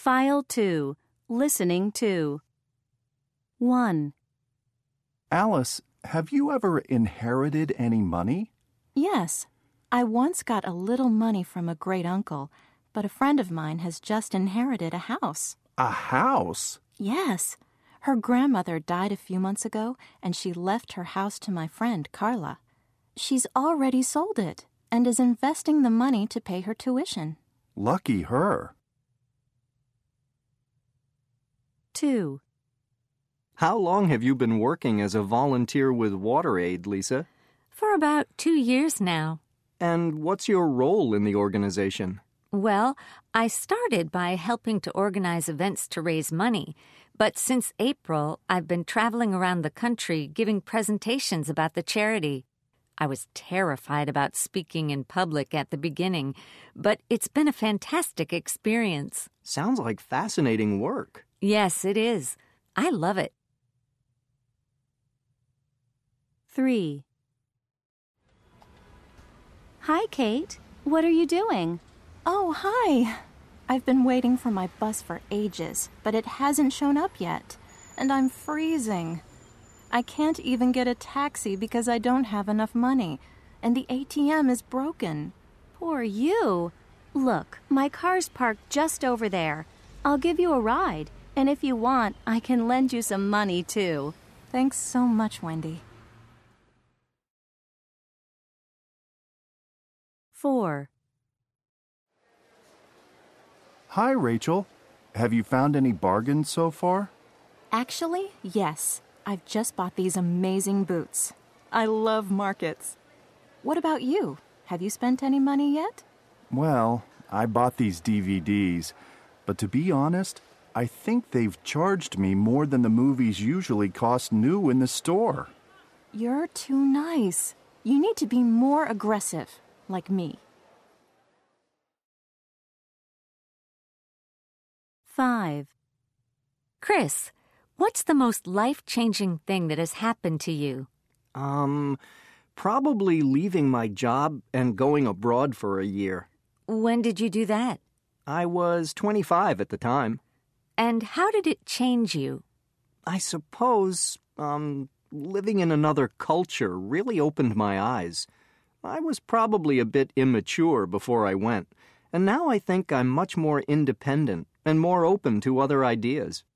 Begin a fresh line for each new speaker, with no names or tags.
File 2. Listening to. 1.
Alice, have you ever inherited any money?
Yes. I once got a little money from a great-uncle, but a friend of mine has just inherited a house.
A house?
Yes. Her grandmother died a few months ago, and she left her house to my friend, Carla. She's already sold it and is investing the money to pay her tuition.
Lucky her.
2.
How long have you been working as a volunteer with WaterAid, Lisa?
For about 2 years now.
And what's your role in the organization?
Well, I started by helping to organize events to raise money, but since April, I've been traveling around the country giving presentations about the charity. I was terrified about speaking in public at the beginning, but it's been a fantastic experience.
Sounds like fascinating work.
Yes, it is. I love it.
3. Hi, Kate. What are you doing?
Oh, hi. I've been waiting for my bus for ages, but it hasn't shown up yet, and I'm freezing. I can't even get a taxi because I don't have enough money, and the ATM is broken.
Poor you. Look, my car's parked just over there. I'll give you a ride, and if you want, I can lend you some money, too.
Thanks so much, Wendy.
4.
Hi, Rachel. Have you found any bargains so far?
Actually, yes. I've just bought these amazing boots. I love markets. What about you? Have you spent any money yet?
Well, I bought these DVDs, but to be honest, I think they've charged me more than the movies usually cost new in the store.
You're too nice. You need to be more aggressive, like me.
5.
Chris, what's the most life-changing thing that has happened to you?
Probably leaving my job and going abroad for a year.
When did you do that?
I was 25 at the time.
And how did it change you?
I suppose, living in another culture really opened my eyes. I was probably a bit immature before I went, and now I think I'm much more independent and more open to other ideas.